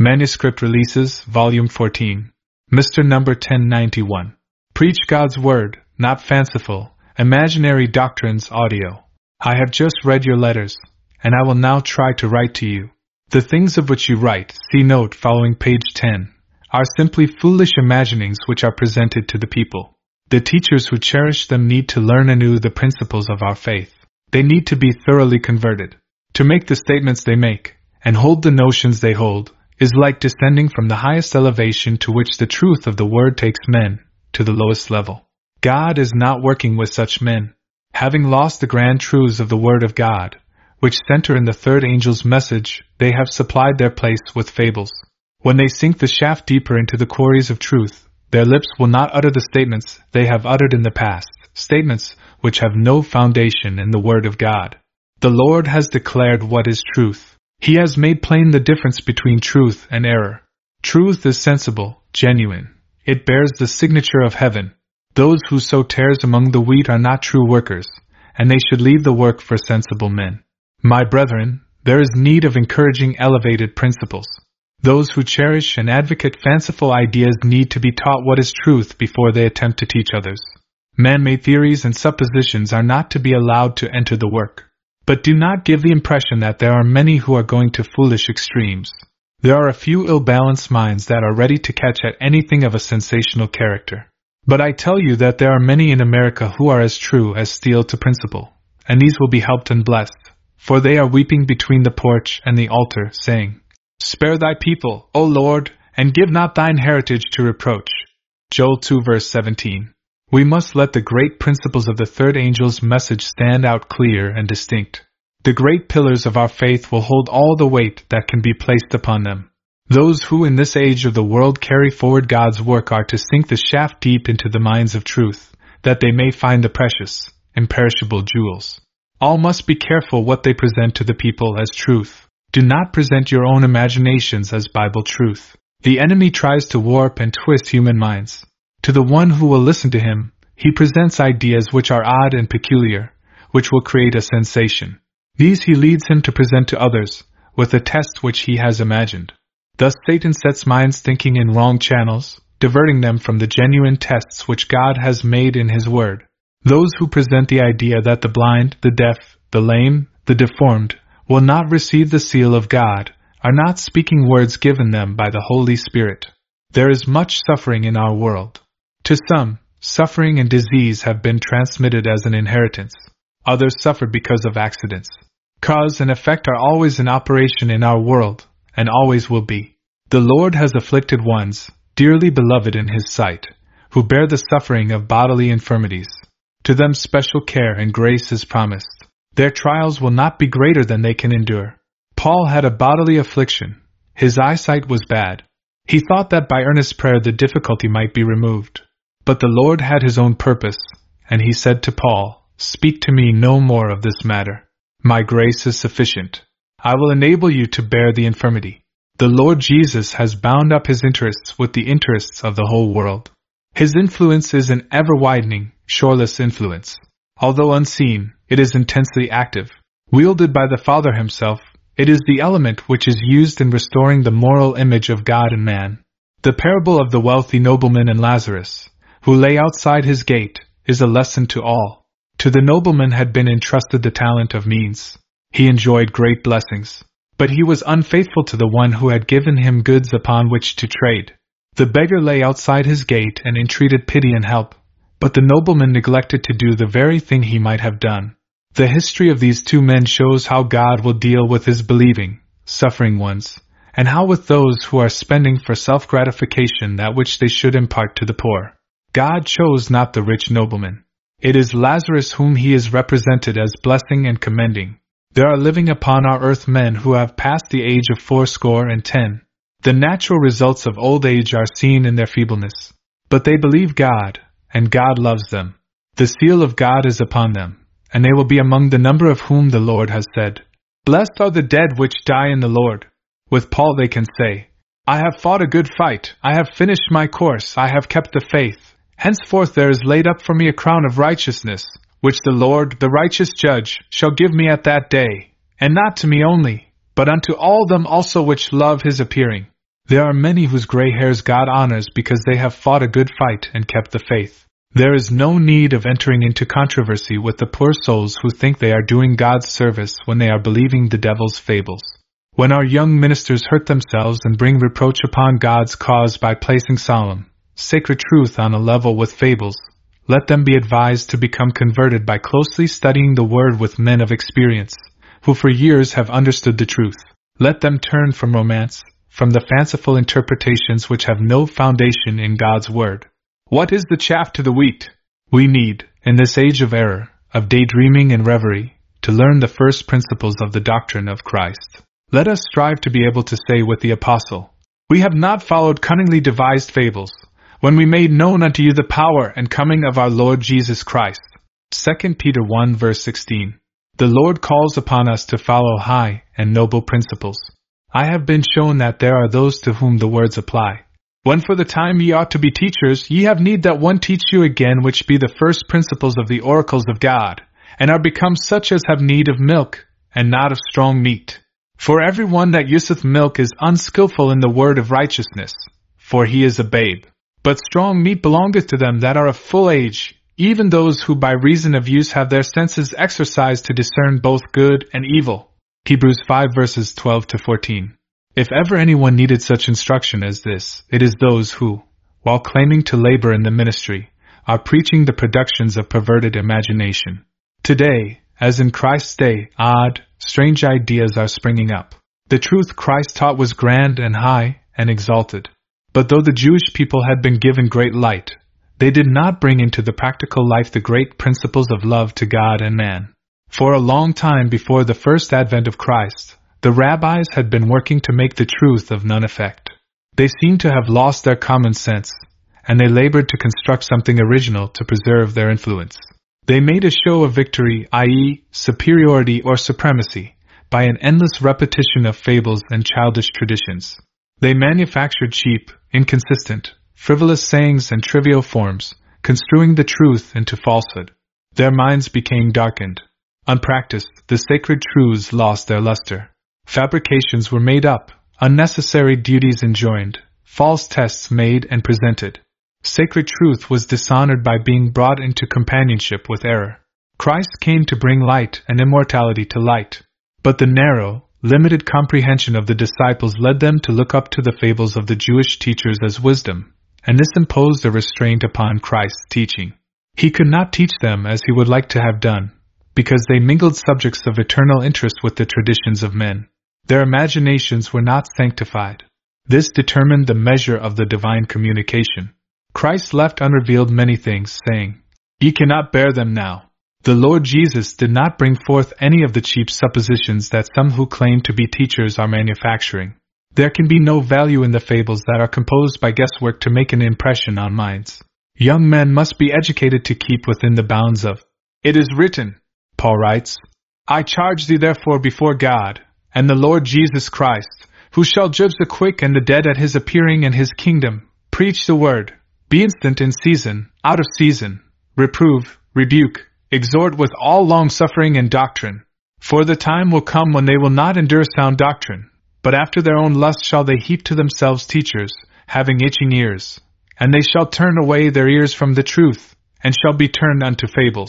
Manuscript Releases, Volume 14. Mr. Number 1091. Preach God's Word, not fanciful, imaginary doctrines audio. I have just read your letters, and I will now try to write to you. The things of which you write, see note following page 10, are simply foolish imaginings which are presented to the people. The teachers who cherish them need to learn anew the principles of our faith. They need to be thoroughly converted. To make the statements they make, and hold the notions they hold, is like descending from the highest elevation to which the truth of the Word takes men, to the lowest level. God is not working with such men. Having lost the grand truths of the Word of God, which center in the third angel's message, they have supplied their place with fables. When they sink the shaft deeper into the quarries of truth, their lips will not utter the statements they have uttered in the past, statements which have no foundation in the Word of God. The Lord has declared what is truth. He has made plain the difference between truth and error. Truth is sensible, genuine. It bears the signature of heaven. Those who sow tares among the wheat are not true workers, and they should leave the work for sensible men. My brethren, there is need of encouraging elevated principles. Those who cherish and advocate fanciful ideas need to be taught what is truth before they attempt to teach others. Man-made theories and suppositions are not to be allowed to enter the work. But do not give the impression that there are many who are going to foolish extremes. There are a few ill-balanced minds that are ready to catch at anything of a sensational character. But I tell you that there are many in America who are as true as steel to principle, and these will be helped and blessed, for they are weeping between the porch and the altar, saying, Spare thy people, O Lord, and give not thine heritage to reproach. Joel 2 verse 17. We must let the great principles of the third angel's message stand out clear and distinct. The great pillars of our faith will hold all the weight that can be placed upon them. Those who in this age of the world carry forward God's work are to sink the shaft deep into the mines of truth, that they may find the precious, imperishable jewels. All must be careful what they present to the people as truth. Do not present your own imaginations as Bible truth. The enemy tries to warp and twist human minds. To the one who will listen to him, he presents ideas which are odd and peculiar, which will create a sensation. These he leads him to present to others, with a test which he has imagined. Thus Satan sets minds thinking in wrong channels, diverting them from the genuine tests which God has made in His Word. Those who present the idea that the blind, the deaf, the lame, the deformed, will not receive the seal of God, are not speaking words given them by the Holy Spirit. There is much suffering in our world. To some, suffering and disease have been transmitted as an inheritance. Others suffer because of accidents. Cause and effect are always in operation in our world, and always will be. The Lord has afflicted ones, dearly beloved in His sight, who bear the suffering of bodily infirmities. To them special care and grace is promised. Their trials will not be greater than they can endure. Paul had a bodily affliction. His eyesight was bad. He thought that by earnest prayer the difficulty might be removed. But the Lord had His own purpose, and He said to Paul, Speak to me no more of this matter. My grace is sufficient. I will enable you to bear the infirmity. The Lord Jesus has bound up His interests with the interests of the whole world. His influence is an ever-widening, shoreless influence. Although unseen, it is intensely active. Wielded by the Father Himself, it is the element which is used in restoring the moral image of God and man. The parable of the wealthy nobleman and Lazarus, who lay outside his gate, is a lesson to all. To the nobleman had been entrusted the talent of means. He enjoyed great blessings, but he was unfaithful to the one who had given him goods upon which to trade. The beggar lay outside his gate and entreated pity and help, but the nobleman neglected to do the very thing he might have done. The history of these two men shows how God will deal with His believing, suffering ones, and how with those who are spending for self-gratification that which they should impart to the poor. God chose not the rich nobleman. It is Lazarus whom He is represented as blessing and commending. There are living upon our earth men who have passed the age of 80. The natural results of old age are seen in their feebleness. But they believe God, and God loves them. The seal of God is upon them, and they will be among the number of whom the Lord has said, Blessed are the dead which die in the Lord. With Paul they can say, I have fought a good fight, I have finished my course, I have kept the faith. Henceforth there is laid up for me a crown of righteousness, which the Lord, the righteous judge, shall give me at that day, and not to me only, but unto all them also which love His appearing. There are many whose gray hairs God honors because they have fought a good fight and kept the faith. There is no need of entering into controversy with the poor souls who think they are doing God's service when they are believing the devil's fables. When our young ministers hurt themselves and bring reproach upon God's cause by placing solemn, sacred truth on a level with fables, let them be advised to become converted by closely studying the Word with men of experience, who for years have understood the truth. Let them turn from romance, from the fanciful interpretations which have no foundation in God's Word. What is the chaff to the wheat? We need, in this age of error, of daydreaming and reverie, to learn the first principles of the doctrine of Christ. Let us strive to be able to say with the Apostle, "We have not followed cunningly devised fables, when we made known unto you the power and coming of our Lord Jesus Christ." 2 Peter 1 verse 16. The Lord calls upon us to follow high and noble principles. I have been shown that there are those to whom the words apply. When for the time ye ought to be teachers, ye have need that one teach you again which be the first principles of the oracles of God, and are become such as have need of milk, and not of strong meat. For every one that useth milk is unskillful in the word of righteousness, for he is a babe. But strong meat belongeth to them that are of full age, even those who by reason of use have their senses exercised to discern both good and evil. Hebrews 5 verses 12 to 14. If ever anyone needed such instruction as this, it is those who, while claiming to labor in the ministry, are preaching the productions of perverted imagination. Today, as in Christ's day, odd, strange ideas are springing up. The truth Christ taught was grand and high and exalted. But though the Jewish people had been given great light, they did not bring into the practical life the great principles of love to God and man. For a long time before the first advent of Christ, the rabbis had been working to make the truth of none effect. They seemed to have lost their common sense, and they labored to construct something original to preserve their influence. They made a show of victory, i.e., superiority or supremacy, by an endless repetition of fables and childish traditions. They manufactured cheap, inconsistent, frivolous sayings and trivial forms, construing the truth into falsehood. Their minds became darkened. Unpracticed, the sacred truths lost their luster. Fabrications were made up, unnecessary duties enjoined, false tests made and presented. Sacred truth was dishonored by being brought into companionship with error. Christ came to bring light and immortality to light. But the narrow, limited comprehension of the disciples led them to look up to the fables of the Jewish teachers as wisdom, and this imposed a restraint upon Christ's teaching. He could not teach them as he would like to have done, because they mingled subjects of eternal interest with the traditions of men. Their imaginations were not sanctified. This determined the measure of the divine communication. Christ left unrevealed many things, saying, "Ye cannot bear them now." The Lord Jesus did not bring forth any of the cheap suppositions that some who claim to be teachers are manufacturing. There can be no value in the fables that are composed by guesswork to make an impression on minds. Young men must be educated to keep within the bounds of "It is written," Paul writes, "I charge thee therefore before God, and the Lord Jesus Christ, who shall judge the quick and the dead at his appearing in his kingdom. Preach the word. Be instant in season, out of season. Reprove, rebuke, exhort with all long-suffering and doctrine. For the time will come when they will not endure sound doctrine, but after their own lust shall they heap to themselves teachers, having itching ears. And they shall turn away their ears from the truth, and shall be turned unto fables."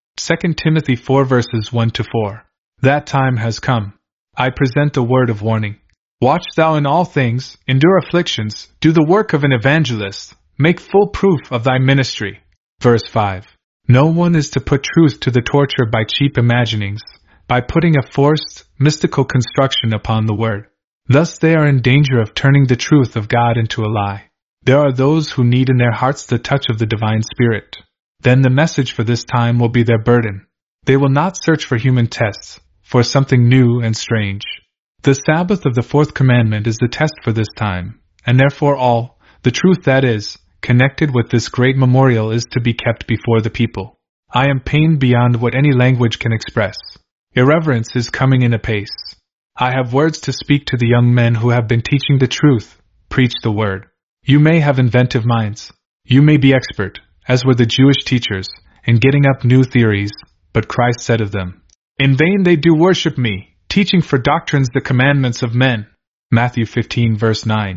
2 Timothy 4 verses 1 to 4. That time has come. I present the word of warning. Watch thou in all things, endure afflictions, do the work of an evangelist, make full proof of thy ministry. Verse 5. No one is to put truth to the torture by cheap imaginings, by putting a forced, mystical construction upon the word. Thus they are in danger of turning the truth of God into a lie. There are those who need in their hearts the touch of the divine Spirit. Then the message for this time will be their burden. They will not search for human tests, for something new and strange. The Sabbath of the fourth commandment is the test for this time, and therefore all, the truth that is, connected with this great memorial is to be kept before the people. I am pained beyond what any language can express. Irreverence is coming in apace. I have words to speak to the young men who have been teaching the truth. Preach the word. You may have inventive minds. You may be expert, as were the Jewish teachers, in getting up new theories, but Christ said of them, "In vain they do worship me, teaching for doctrines the commandments of men." Matthew 15 verse 9.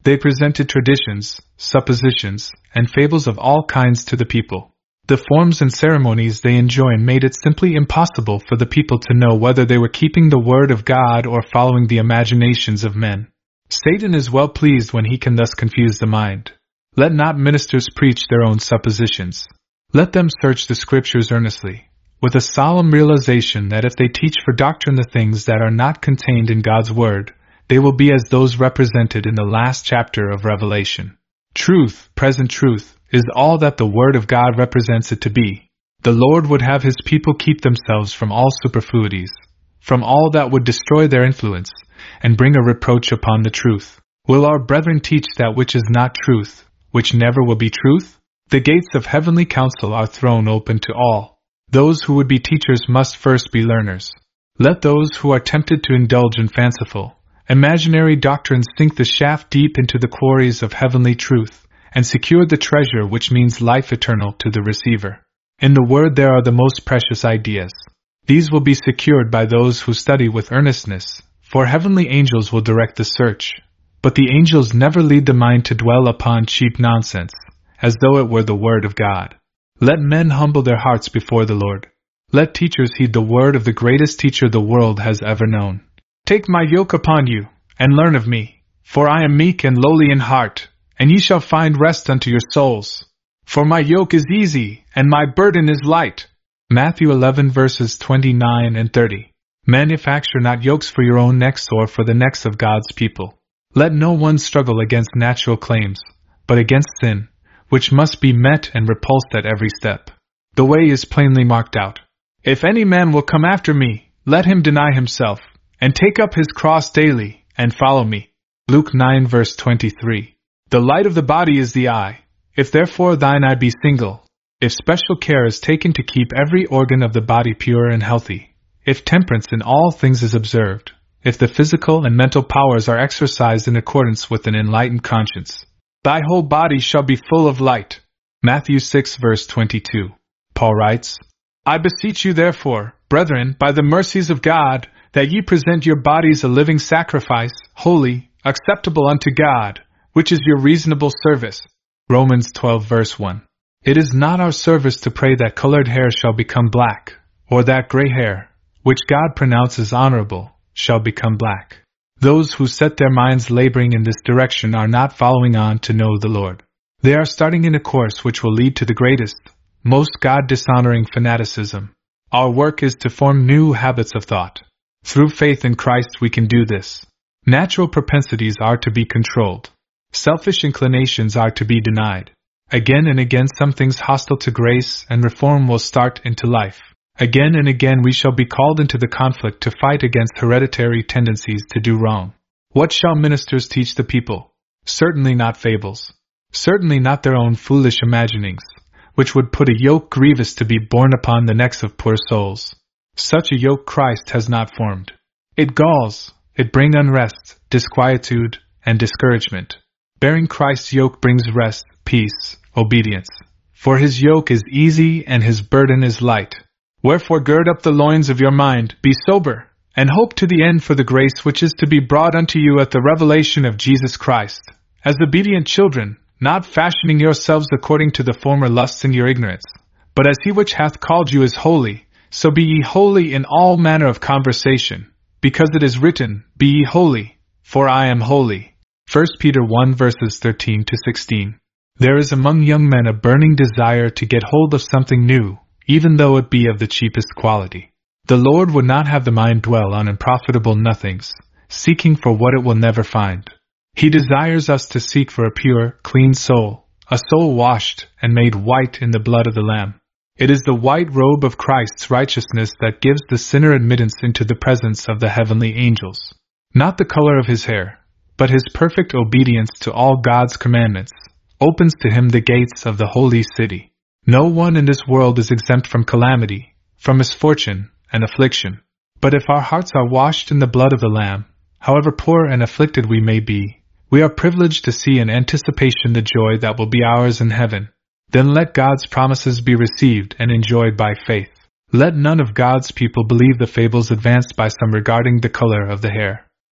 They presented traditions, suppositions, and fables of all kinds to the people. The forms and ceremonies they enjoined made it simply impossible for the people to know whether they were keeping the word of God or following the imaginations of men. Satan is well pleased when he can thus confuse the mind. Let not ministers preach their own suppositions. Let them search the Scriptures earnestly, with a solemn realization that if they teach for doctrine the things that are not contained in God's Word, they will be as those represented in the last chapter of Revelation. Truth, present truth, is all that the Word of God represents it to be. The Lord would have His people keep themselves from all superfluities, from all that would destroy their influence, and bring a reproach upon the truth. Will our brethren teach that which is not truth, which never will be truth? The gates of heavenly counsel are thrown open to all. Those who would be teachers must first be learners. Let those who are tempted to indulge in fanciful, imaginary doctrines sink the shaft deep into the quarries of heavenly truth, and secure the treasure which means life eternal to the receiver. In the Word there are the most precious ideas. These will be secured by those who study with earnestness, for heavenly angels will direct the search. But the angels never lead the mind to dwell upon cheap nonsense, as though it were the Word of God. Let men humble their hearts before the Lord. Let teachers heed the word of the greatest teacher the world has ever known. Take my yoke upon you, and learn of me, for I am meek and lowly in heart, and ye shall find rest unto your souls. For my yoke is easy, and my burden is light. Matthew 11 verses 29 and 30. Manufacture not yokes for your own necks or for the necks of God's people. Let no one struggle against natural claims, but against sin, which must be met and repulsed at every step. The way is plainly marked out. If any man will come after me, let him deny himself, and take up his cross daily, and follow me. Luke 9 verse 23. The light of the body is the eye. If therefore thine eye be single, if special care is taken to keep every organ of the body pure and healthy, if temperance in all things is observed, if the physical and mental powers are exercised in accordance with an enlightened conscience, thy whole body shall be full of light. Matthew 6 verse 22. Paul writes, I beseech you therefore, brethren, by the mercies of God, that ye present your bodies a living sacrifice, holy, acceptable unto God, which is your reasonable service. Romans 12 verse 1. It is not our service to pray that colored hair shall become black, or that gray hair, which God pronounces honorable, shall become black. Those who set their minds laboring in this direction are not following on to know the Lord. They are starting in a course which will lead to the greatest, most God-dishonoring fanaticism. Our work is to form new habits of thought. Through faith in Christ we can do this. Natural propensities are to be controlled. Selfish inclinations are to be denied. Again and again some things hostile to grace and reform will start into life. Again and again we shall be called into the conflict to fight against hereditary tendencies to do wrong. What shall ministers teach the people? Certainly not fables. Certainly not their own foolish imaginings, which would put a yoke grievous to be borne upon the necks of poor souls. Such a yoke Christ has not formed. It galls, it brings unrest, disquietude, and discouragement. Bearing Christ's yoke brings rest, peace, obedience. For his yoke is easy and his burden is light. Wherefore gird up the loins of your mind, be sober, and hope to the end for the grace which is to be brought unto you at the revelation of Jesus Christ. As obedient children, not fashioning yourselves according to the former lusts in your ignorance, but as he which hath called you is holy, so be ye holy in all manner of conversation, because it is written, Be ye holy, for I am holy. 1 Peter 1 verses 13 to 16. There is among young men a burning desire to get hold of something new, even though it be of the cheapest quality. The Lord would not have the mind dwell on unprofitable nothings, seeking for what it will never find. He desires us to seek for a pure, clean soul, a soul washed and made white in the blood of the Lamb. It is the white robe of Christ's righteousness that gives the sinner admittance into the presence of the heavenly angels. Not the color of his hair, but his perfect obedience to all God's commandments, opens to him the gates of the holy city. No one in this world is exempt from calamity, from misfortune and affliction. But if our hearts are washed in the blood of the Lamb, however poor and afflicted we may be, we are privileged to see in anticipation the joy that will be ours in heaven. Then let God's promises be received and enjoyed by faith. Let none of God's people believe the fables advanced by some regarding the color of the hair.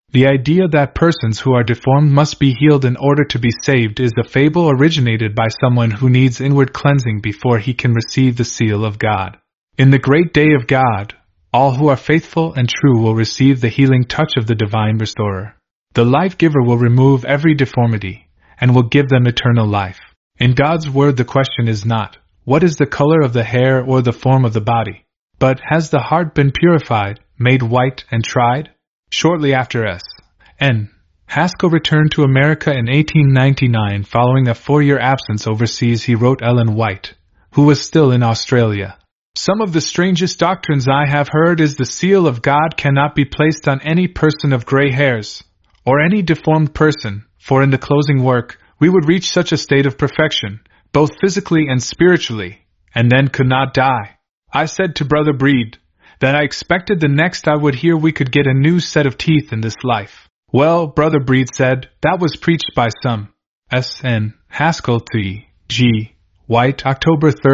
The idea that persons who are deformed must be healed in order to be saved is a fable originated by someone who needs inward cleansing before he can receive the seal of God. In the great day of God, all who are faithful and true will receive the healing touch of the divine restorer. The life-giver will remove every deformity and will give them eternal life. In God's word, the question is not, what is the color of the hair or the form of the body, but has the heart been purified, made white and tried? Shortly after S.N. Haskell returned to America in 1899 following a 4-year absence overseas. He wrote Ellen White, who was still in Australia. Some of the strangest doctrines I have heard is the seal of God cannot be placed on any person of gray hairs, or any deformed person, for in the closing work, we would reach such a state of perfection, both physically and spiritually, and then could not die. I said to Brother Breed, that I expected the next I would hear we could get a new set of teeth in this life. Well, Brother Breed said, that was preached by some. S.N. Haskell to G. White, October 3,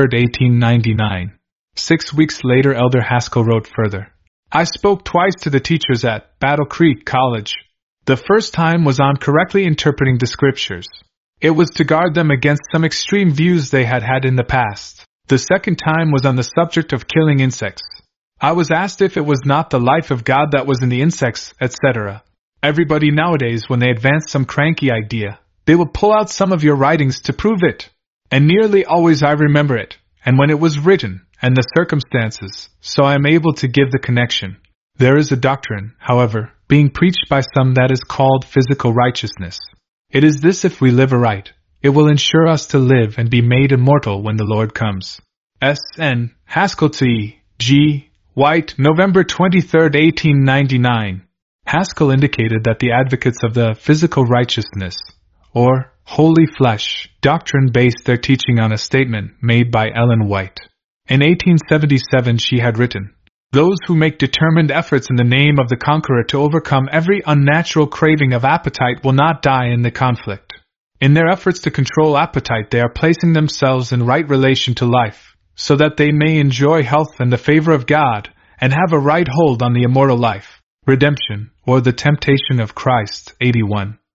1899. 6 weeks later, Elder Haskell wrote further. I spoke twice to the teachers at Battle Creek College. The first time was on correctly interpreting the scriptures. It was to guard them against some extreme views they had had in the past. The second time was on the subject of killing insects. I was asked if it was not the life of God that was in the insects, etc. Everybody nowadays, when they advance some cranky idea, they will pull out some of your writings to prove it. And nearly always I remember it, and when it was written, and the circumstances, so I am able to give the connection. There is a doctrine, however, being preached by some that is called physical righteousness. It is this: if we live aright, it will ensure us to live and be made immortal when the Lord comes. S.N. Haskell to G. White, November 23, 1899. Haskell indicated that the advocates of the physical righteousness, or holy flesh, doctrine based their teaching on a statement made by Ellen White. In 1877 she had written, "Those who make determined efforts in the name of the conqueror to overcome every unnatural craving of appetite will not die in the conflict. In their efforts to control appetite they are placing themselves in right relation to life, so that they may enjoy health and the favor of God, and have a right hold on the immortal life." Redemption, or the Temptation of Christ, 81.